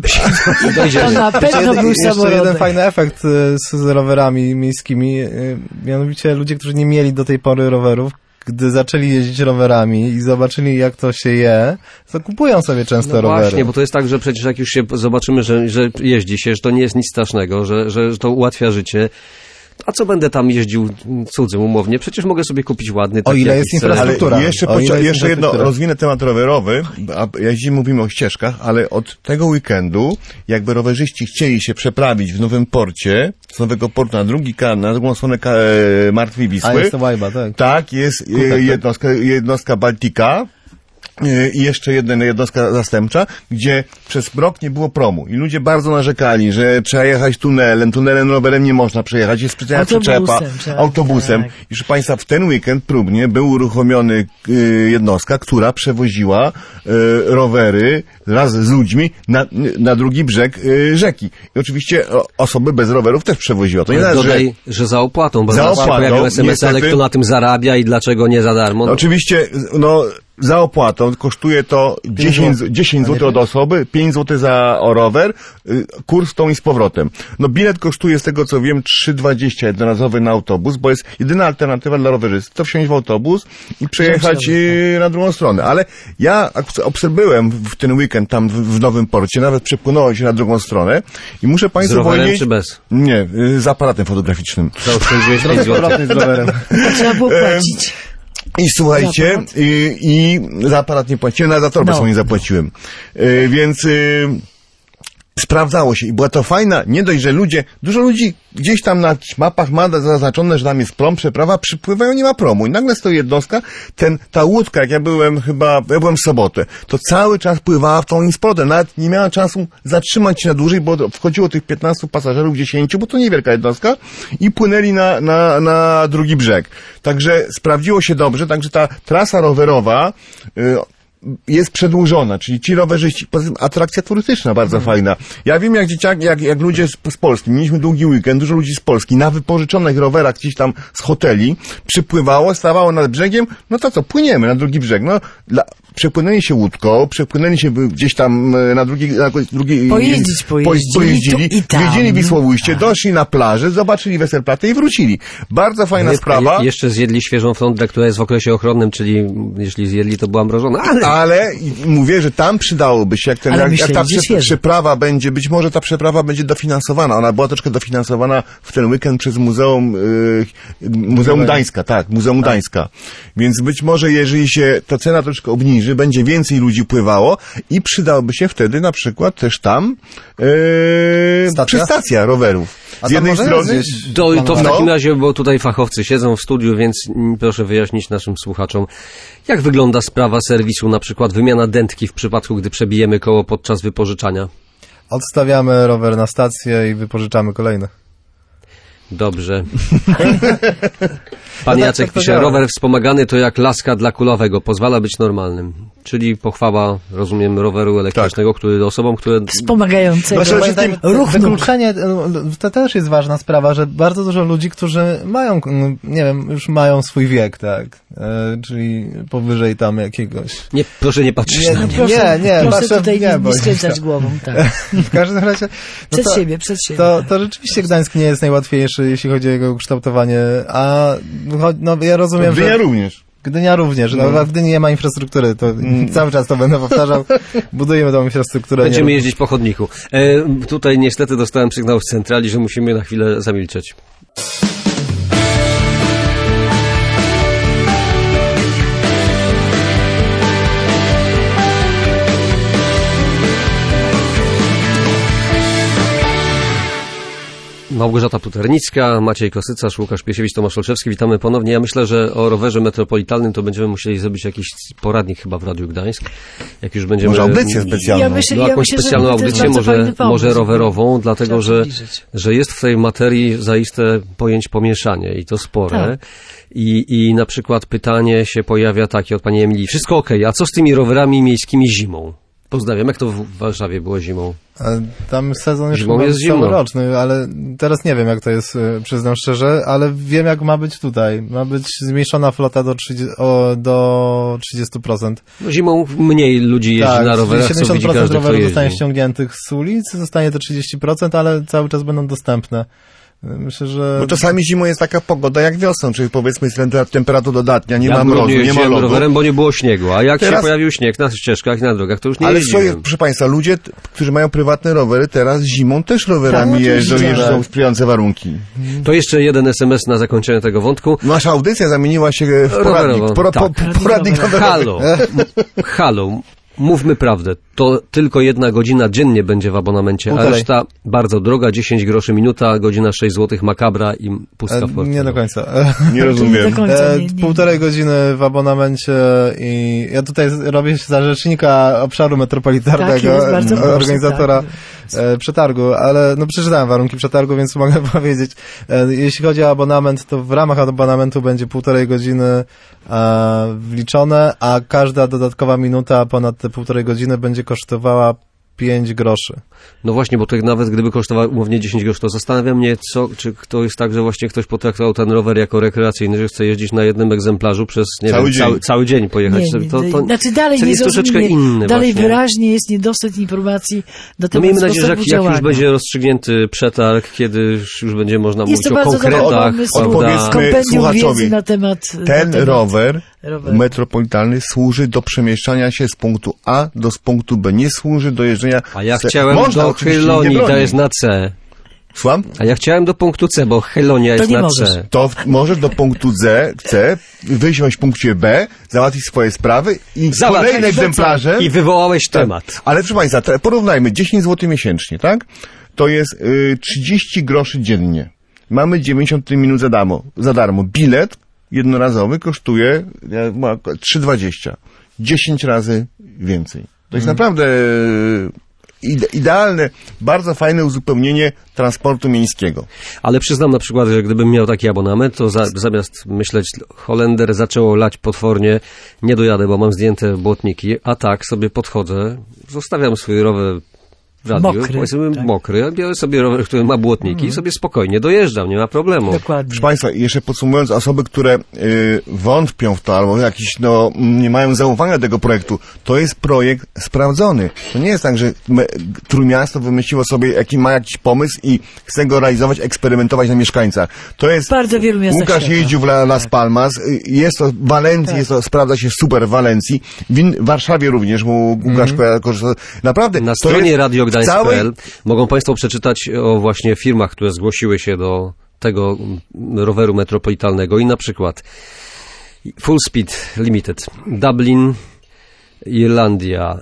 to na pewno był Jeszcze jeden samorodek. fajny efekt z rowerami miejskimi, mianowicie ludzie, którzy nie mieli do tej pory rowerów, gdy zaczęli jeździć rowerami i zobaczyli, jak to się je, to kupują sobie często No rowery. właśnie, bo to jest tak, że przecież jak już się zobaczymy, że jeździ się, że to nie jest nic strasznego, że to ułatwia życie. A co będę tam jeździł cudzym umownie? Przecież mogę sobie kupić ładny taki ile jest jakiś infrastruktura. Ale jeszcze, O ile jest jeszcze jedno, infrastruktura. rozwinę temat rowerowy, a jeśli mówimy o ścieżkach, ale od tego weekendu, jakby rowerzyści chcieli się przeprawić w Nowym Porcie, z Nowego Portu na na drugą stronę Martwej Wisły. A jest to Łajba, tak. Tak, jest jednostka Baltika. I jeszcze jedna jednostka zastępcza, gdzie przez rok nie było promu. I ludzie bardzo narzekali, że trzeba jechać tunelem rowerem nie można przejechać, jest specjalna przyczepa, autobusem. Tak. I proszę Państwa, w ten weekend próbnie był uruchomiony jednostka, która przewoziła rowery wraz z ludźmi na drugi brzeg rzeki. I oczywiście osoby bez rowerów też przewoziła. To nie Ale tak, dodaj, że za opłatą, bo Za zaraz się opłatą, pojawią SMS-y, ale niestety. kto na tym zarabia i dlaczego nie za darmo? No, Oczywiście, za opłatą kosztuje to 10 zł od osoby, 5 zł za rower, kurs tą i z powrotem. No bilet kosztuje z tego co wiem 3,20 jednorazowy na autobus, bo jest jedyna alternatywa dla rowerzystów, to wsiąść w autobus i przejechać na drugą stronę. Ale ja obserwowałem w ten weekend tam w Nowym Porcie, nawet przepłynąłem się na drugą stronę i muszę z Państwu rowerem powiedzieć... czy bez? Nie, z aparatem fotograficznym. Zaoszczędziłeś 5 zł. Z rowerem. Trzeba było płacić. I słuchajcie, Za aparat? i za aparat nie płaciłem, nawet za torbę sobie nie zapłaciłem. Więc sprawdzało się i była to fajna, nie dość, że dużo ludzi gdzieś tam na jakichś mapach ma zaznaczone, że tam jest prom, przeprawa, przypływają, nie ma promu. I nagle stoi jednostka, ta łódka, jak ja byłem w sobotę, to cały czas pływała w tą inspodę. Nawet nie miała czasu zatrzymać się na dłużej, bo wchodziło tych 15 pasażerów, 10, bo to niewielka jednostka i płynęli na drugi brzeg. Także sprawdziło się dobrze, także ta trasa rowerowa, jest przedłużona, czyli ci rowerzyści, poza tym atrakcja turystyczna bardzo fajna. Ja wiem, jak ludzie z Polski, mieliśmy długi weekend, dużo ludzi z Polski, na wypożyczonych rowerach gdzieś tam z hoteli, przypływało, stawało nad brzegiem, no to co, płyniemy na drugi brzeg, no, przepłynęli się łódką, przepłynęli się gdzieś tam na drugi pojeździli, i tam. zwiedzili Wisłoujście, doszli na plażę, zobaczyli Westerplatte i wrócili. Bardzo fajna sprawa. Jeszcze zjedli świeżą flądrę, która jest w okresie ochronnym, czyli jeśli zjedli, to była mrożona. Ale mówię, że tam przydałoby się, jak ta przeprawa będzie, być może ta przeprawa będzie dofinansowana. Ona była troszkę dofinansowana w ten weekend przez Muzeum Gdańska, tak, Muzeum Gdańska. Więc być może, jeżeli się ta cena troszkę obniży, będzie więcej ludzi pływało i przydałoby się wtedy na przykład też tam przystacja rowerów. Z jednej strony... To w takim razie, bo tutaj fachowcy siedzą w studiu, więc proszę wyjaśnić naszym słuchaczom, jak wygląda sprawa serwisu, na przykład wymiana dętki w przypadku, gdy przebijemy koło podczas wypożyczania? Odstawiamy rower na stację i wypożyczamy kolejny. Dobrze. Pan Jacek pisze, rower wspomagany to jak laska dla kulawego, pozwala być normalnym. Czyli pochwała, rozumiem, roweru elektrycznego, który osobom, które... Wspomagającego ruch nóg. Wykluczenie, to też jest ważna sprawa, że bardzo dużo ludzi, którzy mają, nie wiem, już mają swój wiek, tak, czyli powyżej tam jakiegoś... Nie, proszę nie patrzeć na mnie. Proszę patrzę, tutaj nie, nie skręcać głową, tak. W każdym razie... Przed siebie. To rzeczywiście Gdańsk nie jest najłatwiejszy, jeśli chodzi o jego kształtowanie, a ja rozumiem, Gdynia również. Gdynia również. W Gdyni nie ma infrastruktury, to cały czas to będę powtarzał. Budujemy tą infrastrukturę. Będziemy jeździć po chodniku. Tutaj niestety dostałem sygnał z centrali, że musimy na chwilę zamilczeć. Małgorzata Puternicka, Maciej Kosycarz, Łukasz Piesiewicz, Tomasz Olszewski. Witamy ponownie. Ja myślę, że o rowerze metropolitalnym to będziemy musieli zrobić jakiś poradnik chyba w Radiu Gdańsk. Jak już będziemy... Może audycję specjalną. Jakąś specjalną audycję, może rowerową, dlatego że jest w tej materii zaiste pojęć pomieszanie i to spore. Tak. I na przykład pytanie się pojawia takie od pani Emilii. Wszystko okej, a co z tymi rowerami miejskimi zimą? Pozdrawiam. Jak to w Warszawie było zimą? Tam sezon już Zimą chyba jest zimno. całoroczny, ale teraz nie wiem, jak to jest, przyznam szczerze, ale wiem, jak ma być tutaj. Ma być zmniejszona flota do 30%. No, zimą mniej ludzi jeździ na rowerach, co widzi 70% każdy, kto rowerów zostanie jeździ. ściągniętych z ulic, zostanie to 30%, ale cały czas będą dostępne. Myślę, że... Bo czasami zimą jest taka pogoda jak wiosną, czyli powiedzmy jest temperatura dodatnia, nie ma Ja mrozu, nie ma jeździłem lodu. rowerem, bo nie było śniegu, a jak Teraz- się pojawił śnieg na ścieżkach i na drogach, to już nie Ale jeździłem. proszę Państwa, ludzie, którzy mają prywatne rowery, teraz zimą też rowerami Tak, jeżdżą, oczywiście. jeżdżą w sprzyjające warunki. To jeszcze jeden SMS na zakończenie tego wątku. Nasza audycja zamieniła się w Rowerową, poradnik. tak. Poradnik rowerowy. Halo, mówmy prawdę. To tylko 1 godzina dziennie będzie w abonamencie, a Półtorej. reszta bardzo droga, 10 groszy minuta, godzina 6 zł, makabra i pustka w portfelu. Nie do końca. Nie rozumiem. Do końca nie. Półtorej godziny w abonamencie i ja tutaj robię się za rzecznika obszaru metropolitarnego, Tak, jest bardzo proszę, organizatora przetargu, ale no przeczytałem warunki przetargu, więc mogę powiedzieć, jeśli chodzi o abonament, to w ramach abonamentu będzie 1,5 godziny wliczone, a każda dodatkowa minuta ponad te 1,5 godziny będzie kosztowała 5 groszy. No właśnie, bo to nawet gdyby kosztował umownie 10 groszy, to zastanawia mnie, czy to jest tak, że właśnie ktoś potraktował ten rower jako rekreacyjny, że chce jeździć na jednym egzemplarzu przez, nie Cały wiem, dzień. cały dzień pojechać. Znaczy dalej cel nie jest troszeczkę inny dalej właśnie. wyraźnie jest niedosyt informacji na No temat miejmy nadzieję, że sposobu jak już działania. będzie rozstrzygnięty przetarg, kiedy już będzie można Jest mówić to o bardzo dobry konkretach, pomysł, prawda? Powiedzmy kompendium słuchaczowi, wiedzy na temat Ten rower roweru. metropolitalny służy do przemieszczania się z punktu A do punktu B. Nie służy do jeżdżenia... A ja se- chciałem Można, do oczywiście, Chylonii, nie to broni. jest na C. Słucham? A ja chciałem do punktu C, bo Chelonia jest nie na możesz. C. To możesz do punktu C, wysiąść w punkcie B, załatwić swoje sprawy i Załatwić. kolejne egzemplarze... I wywołałeś temat. Ale proszę Państwa, porównajmy, 10 zł miesięcznie, tak? To jest 30 groszy dziennie. Mamy 90 minut za darmo. Bilet jednorazowy kosztuje 3,20. 10 razy więcej. To jest naprawdę idealne, bardzo fajne uzupełnienie transportu miejskiego. Ale przyznam na przykład, że gdybym miał taki abonament, to zamiast myśleć, Holender zaczęło lać potwornie, nie dojadę, bo mam zdjęte błotniki, a tak sobie podchodzę, zostawiam swój rower w radiu, Mokry, powiedzmy tak. mokry, a biorę sobie rower, który ma błotniki i sobie spokojnie dojeżdżam, nie ma problemu. Dokładnie. Proszę Państwa, jeszcze podsumowując, osoby, które wątpią w to albo jakiś, nie mają zaufania do tego projektu, to jest projekt sprawdzony. To nie jest tak, że Trójmiasto wymyśliło sobie, ma jakiś pomysł i chce go realizować, eksperymentować na mieszkańcach. To jest... Bardzo wielu miastach Łukasz świata. jeździł w Las Palmas, jest to w Walencji, sprawdza się super w Walencji, w Warszawie również, mu Łukasz korzystał. Naprawdę, Na to stronie jest radiogdańsk.pl mogą Państwo przeczytać o właśnie firmach, które zgłosiły się do tego roweru metropolitalnego i na przykład Full Speed Limited, Dublin, Irlandia,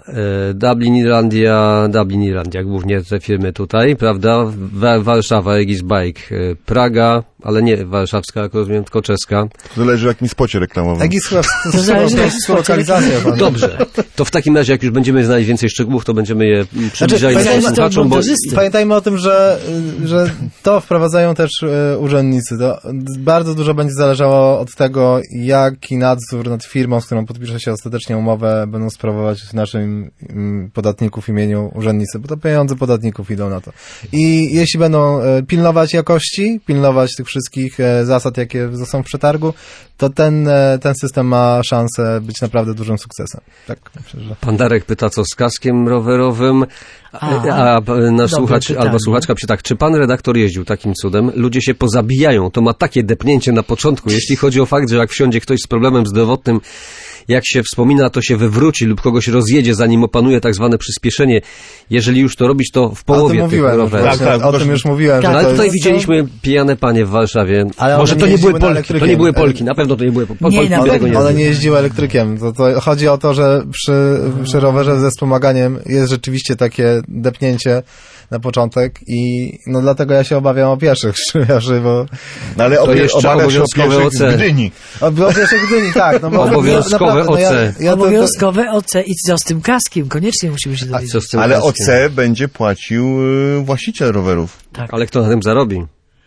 Dublin, Irlandia, głównie te firmy tutaj, prawda? Warszawa, Egis Bike, Praga, ale nie warszawska, jak rozumiem, tylko czeska. To zależy o jakim spocie reklamowym. Egis chyba To zależy, jak lokalizacja. Dobrze, to w takim razie, jak już będziemy znali więcej szczegółów, to będziemy je przybliżali naszym pamiętajmy, to słuchaczom, bo montażysty. Pamiętajmy o tym, że to wprowadzają też urzędnicy. To bardzo dużo będzie zależało od tego, jaki nadzór nad firmą, z którą podpisze się ostatecznie umowę, będą sprawować w naszym podatników imieniu urzędnicy, bo to pieniądze podatników idą na to. I jeśli będą pilnować jakości, pilnować tych wszystkich zasad, jakie są w przetargu, to ten system ma szansę być naprawdę dużym sukcesem. Tak, myślę, że... Pan Darek pyta, co z kaskiem rowerowym, a nasz słuchacz pytanie. albo słuchaczka pyta, czy pan redaktor jeździł takim cudem? Ludzie się pozabijają, to ma takie depnięcie na początku, jeśli chodzi o fakt, że jak wsiądzie ktoś z problemem zdrowotnym, jak się wspomina, to się wywróci lub kogoś rozjedzie, zanim opanuje tak zwane przyspieszenie. Jeżeli już to robić, to w połowie tych rowerów. Tak, o tym już mówiłem. Tak, że Ale to tutaj jest... widzieliśmy pijane panie w Warszawie. Ale Może one to nie były jeździły na Polki, to elektrykiem. nie były Polki, na pewno to nie były Polki. Nie, na by tego nie pewno. One robiły. nie jeździły elektrykiem. To chodzi o to, że przy rowerze ze wspomaganiem jest rzeczywiście takie depnięcie na początek i no dlatego ja się obawiam o pieszych, bo No ale To jeszcze obawiasz się o obowiązkowe pieszych OC. w Gdyni. o pieszych Gdyni, tak. No bo Obowiązkowe naprawdę, OC. Obowiązkowe OC i co z tym kaskiem? Koniecznie musimy się dowiedzieć. Co z tym Ale kaskiem? OC będzie płacił właściciel rowerów. Tak. Ale kto na tym zarobi?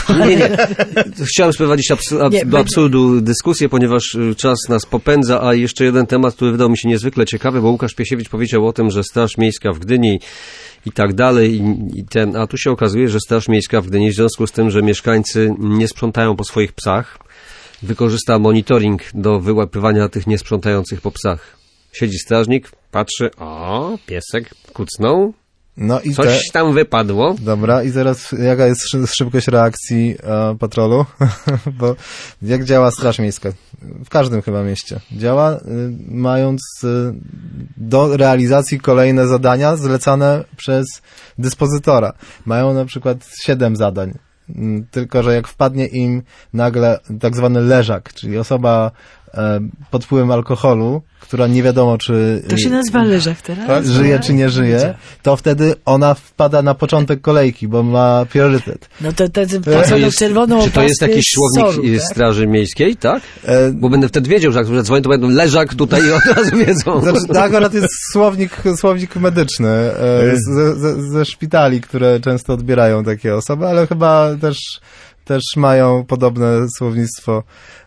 Nie. Chciałem sprowadzić do absurdu dyskusję, ponieważ czas nas popędza, a jeszcze jeden temat, który wydał mi się niezwykle ciekawy, bo Łukasz Piesiewicz powiedział o tym, że Straż Miejska w Gdyni i tak dalej, a tu się okazuje, że Straż Miejska w Gdyni w związku z tym, że mieszkańcy nie sprzątają po swoich psach, wykorzysta monitoring do wyłapywania tych niesprzątających po psach. Siedzi strażnik, patrzy, o, piesek kucnął, No i coś tam wypadło. Dobra, i teraz jaka jest szybkość reakcji patrolu? Bo jak działa Straż Miejska? W każdym chyba mieście. Działa mając do realizacji kolejne zadania zlecane przez dyspozytora. Mają na przykład 7 zadań. Tylko że jak wpadnie im nagle tak zwany leżak, czyli osoba pod wpływem alkoholu, która nie wiadomo, czy To się nazywa leżak teraz? żyje, czy nie żyje, to wtedy ona wpada na początek kolejki, bo ma priorytet. No to płacono czerwoną Czy to jest opaskę jakiś słownik soru, tak? Straży Miejskiej, tak? Bo będę wtedy wiedział, że jak dzwonię, to będą leżak tutaj i od razu wiedzą. Znaczy, to akurat jest słownik medyczny ze szpitali, które często odbierają takie osoby, ale chyba też mają podobne słownictwo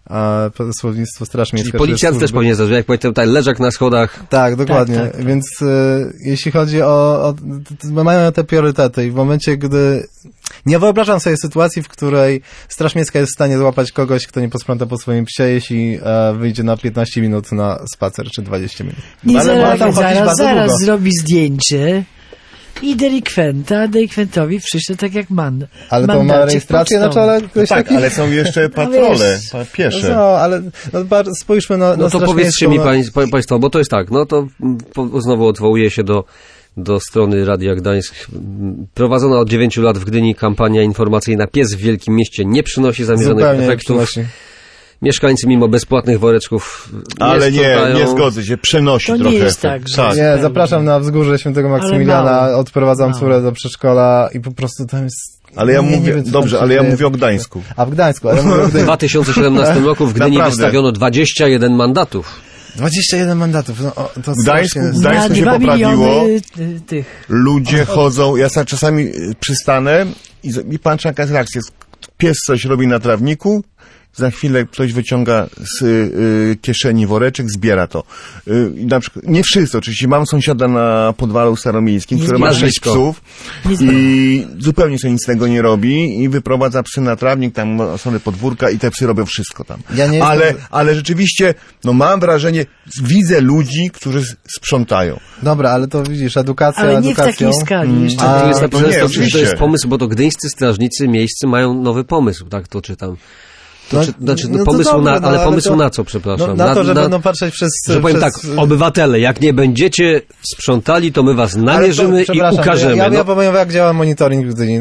Straż Miejska. Czyli policjant też powinien zacząć, jak powiedział tutaj leżak na schodach. Tak, dokładnie. Tak. Więc jeśli chodzi mają te priorytety i w momencie, gdy nie wyobrażam sobie sytuacji, w której Straż Miejska jest w stanie złapać kogoś, kto nie posprząta po swoim psie, jeśli wyjdzie na 15 minut na spacer, czy 20 minut. Nie, Ale tam chodzić bardzo zaraz długo. zrobi zdjęcie i delikwentowi przyśle tak jak Ale to ma rejestrację na czole? Tak, ale są jeszcze patrole, piesze. No, ale spójrzmy na No to Straż powiedzcie Miejską, mi Państwo, bo to jest tak, no to znowu odwołuję się do strony Radia Gdańsk. Prowadzona od 9 lat w Gdyni kampania informacyjna Pies w Wielkim Mieście nie przynosi zamierzonych zupełnie efektów. przynosi. Mieszkańcy mimo bezpłatnych woreczków Ale sprzątają. nie zgodzę się, przenosi To nie trochę jest efekt. tak, że- Nie, zapraszam na wzgórze Świętego Maksymiliana, odprowadzam córę do przedszkola i po prostu tam jest... Ale ja nie mówię, wiem, co tam dobrze, się ale ja dzieje. mówię o Gdańsku. A w Gdańsku, ale mówię o W Gdyni. 2017 roku w Gdyni Naprawdę. wystawiono 21 mandatów. 21 mandatów, no to W Gdańsku strasznie- się 2 poprawiło. miliony tych. Ludzie chodzą, ja sam czasami przystanę i patrzę jaka jest reakcja. Pies coś robi na trawniku, za chwilę ktoś wyciąga z kieszeni woreczek, zbiera to. I na przykład, nie wszyscy, oczywiście mam sąsiada na Podwalu Staromiejskim, który ma 6 Nazwisko. psów i zupełnie sobie nic z tego nie robi i wyprowadza psy na trawnik, tam osobne podwórka i te psy robią wszystko tam. Ja nie ale rzeczywiście, no mam wrażenie, widzę ludzi, którzy sprzątają. Dobra, ale to widzisz, edukacja Ale nie w edukacją. takiej skali jeszcze. A, To jest to napisane, nie, że to oczywiście. jest pomysł, bo to gdyńscy strażnicy miejscy mają nowy pomysł, tak to czytam. Pomysł dobrze, ale ale pomysł to- na co, przepraszam? Na to, że będą patrzeć przez... Że powiem tak, obywatele, jak nie będziecie sprzątali, to my was namierzymy i ukażemy. Ja powiem, jak działa monitoring w Gdyni.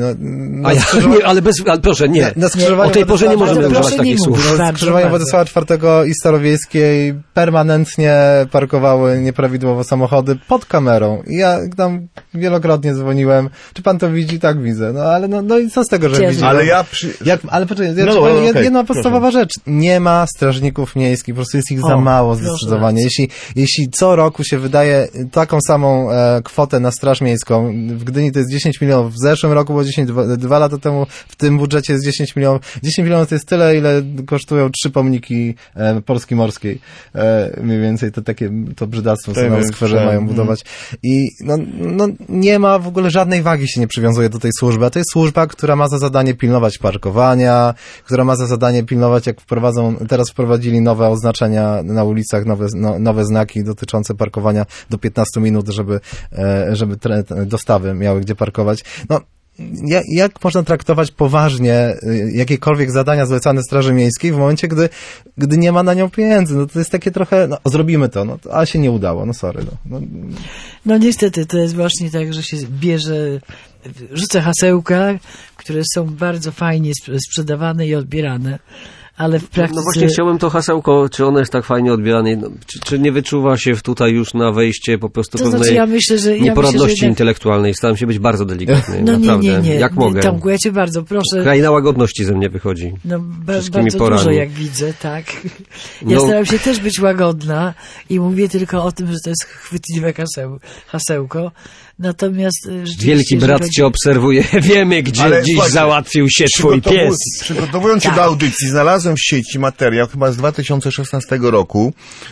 Ale proszę, nie. Na skrzyżowaniu O tej porze nie możemy Proszę używać nie takich mówić. słów. Bardzo, Skrzyżowanie bardzo. Władysława IV i Starowiejskiej permanentnie parkowały nieprawidłowo samochody pod kamerą. I ja tam wielokrotnie dzwoniłem. Czy pan to widzi? Tak widzę. No ale no i co z tego, że Cieszę. widzi? Ale ja Ale poczekaj, No dobra, okej, jedna podstawowa rzecz. Nie ma strażników miejskich, po prostu jest ich za mało zdecydowanie. Jeśli co roku się wydaje taką samą kwotę na Straż Miejską, w Gdyni to jest 10 milionów, w zeszłym roku było 10, 2 lata temu w tym budżecie jest 10 milionów. 10 milionów to jest tyle, ile kosztują 3 pomniki Polski Morskiej. Mniej więcej to brzydactwo, co na skwerze mają budować. I no nie ma w ogóle żadnej wagi się nie przywiązuje do tej służby, a to jest służba, która ma za zadanie pilnować parkowania, która ma za zadanie pilnować, jak teraz wprowadzili nowe oznaczenia na ulicach, nowe znaki dotyczące parkowania do 15 minut, żeby dostawy miały gdzie parkować. No, jak można traktować poważnie jakiekolwiek zadania zlecane Straży Miejskiej w momencie, gdy nie ma na nią pieniędzy? No to jest takie trochę, zrobimy to, ale się nie udało, sorry. No niestety, to jest właśnie tak, że się rzuca hasełka, które są bardzo fajnie sprzedawane i odbierane, ale w praktyce... No właśnie chciałbym to hasełko, czy ono jest tak fajnie odbierane, czy nie wyczuwa się tutaj już na wejście po prostu pewnej ja myślę, że nieporadności intelektualnej. Staram się być bardzo delikatny, No naprawdę. nie. Jak mogę. Tomku, ja cię bardzo proszę. Kraina łagodności ze mnie wychodzi. No wszystkimi bardzo porami. dużo, jak widzę, tak. Ja staram się też być łagodna i mówię tylko o tym, że to jest chwytliwe hasełko. Natomiast rzeczywiście, Wielki brat cię obserwuje. Wiemy, gdzie Ale dziś słuchajcie, załatwił się twój pies. Przygotowując się do audycji, znalazłem w sieci materiał, chyba z 2016 roku,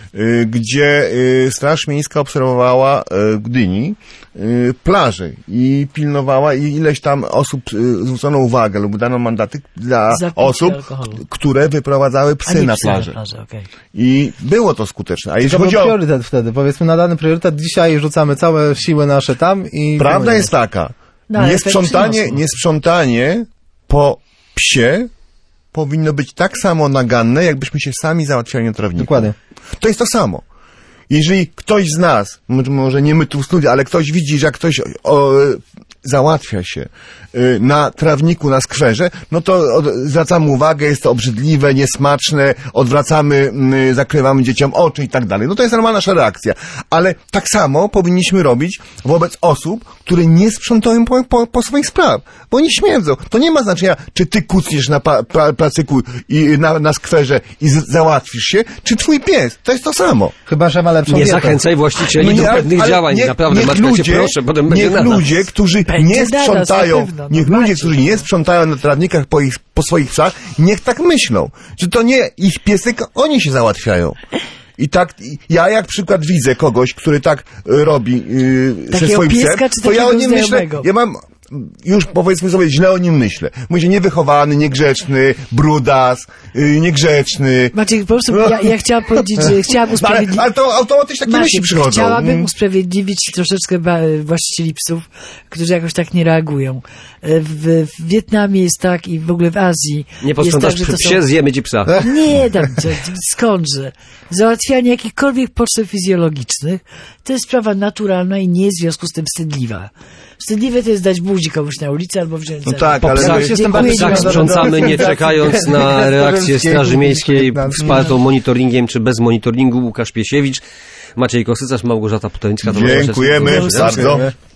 gdzie Straż Miejska obserwowała w Gdyni plaże i pilnowała i ileś tam osób zwrócono uwagę lub dano mandaty dla Za picie osób, alkoholu. które wyprowadzały A psy nie na psy plażę. okej. I było to skuteczne. A To jeśli był chodzi o... priorytet wtedy. Powiedzmy, na dany priorytet dzisiaj rzucamy całe siły nasze tam i... Prawda jest taka. No, ale efekt przyniosło. Niesprzątanie po psie powinno być tak samo naganne, jakbyśmy się sami załatwiali na trawniku. Dokładnie. To jest to samo. Jeżeli ktoś z nas, może nie my tu w studiu, ale ktoś widzi, że jak ktoś załatwia się na trawniku, na skwerze, no to zwracamy uwagę, jest to obrzydliwe, niesmaczne, odwracamy, zakrywamy dzieciom oczy i tak dalej. No to jest normalna nasza reakcja. Ale tak samo powinniśmy robić wobec osób, które nie sprzątają po swoich spraw, bo oni śmierdzą. To nie ma znaczenia, czy ty kucniesz na placyku i na skwerze i załatwisz się, czy twój pies. To jest to samo. Chyba, że ma lepszą Nie dietę. zachęcaj właścicieli do pewnych działań. Naprawdę, Maćka, cię proszę, potem będzie niech nada. ludzie, którzy Będzie nie nada, sprzątają, na pewno, no niech macie, ludzie, którzy nie sprzątają na trawnikach po swoich psach, niech tak myślą, że to nie ich piesek, oni się załatwiają. I tak, ja jak przykład widzę kogoś, który tak robi ze Takiego swoim psem, pieska, czy to ja o takiego nim myślę, znajomego? ja mam już powiedzmy sobie źle o nim myślę. Mówię, niewychowany, niegrzeczny, brudas, niegrzeczny. Maciek, po prostu ja chciałam powiedzieć, że chciałam usprawiedliwić... Ale to automatycznie takie myśli przychodzą. Chciałabym usprawiedliwić troszeczkę właścicieli psów, którzy jakoś tak nie reagują. W Wietnamie jest tak i w ogóle w Azji Nie jest posprzątasz tak, że przy to psie, zjemy ci psa. Nie, skądże. Załatwianie jakichkolwiek potrzeb fizjologicznych to jest sprawa naturalna i nie jest w związku z tym wstydliwa. Wstydliwe to jest dać buzi komuś na ulicy albo wziąć No za- tak, Po ale psach, jestem po bardzo psach związany sprzątamy, do nie czekając na reakcję Straży Miejskiej wspartą monitoringiem czy bez monitoringu. Łukasz Piesiewicz, Maciej Kosycarz, Małgorzata Potęcka. dziękujemy Dziękujemy. bardzo.